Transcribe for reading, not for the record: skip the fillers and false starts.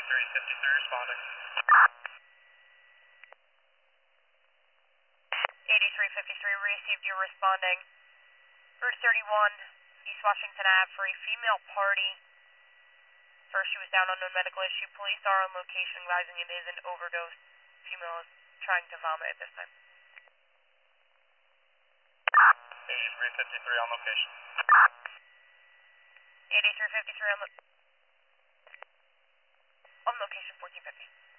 8353 responding. 8353, we received you responding. Route 31, East Washington Ave for a female party. First, she was down on a medical issue. Police are on location, advising it is an overdose. Female is trying to vomit at this time. 8353 on location. 8353 on location, 1450.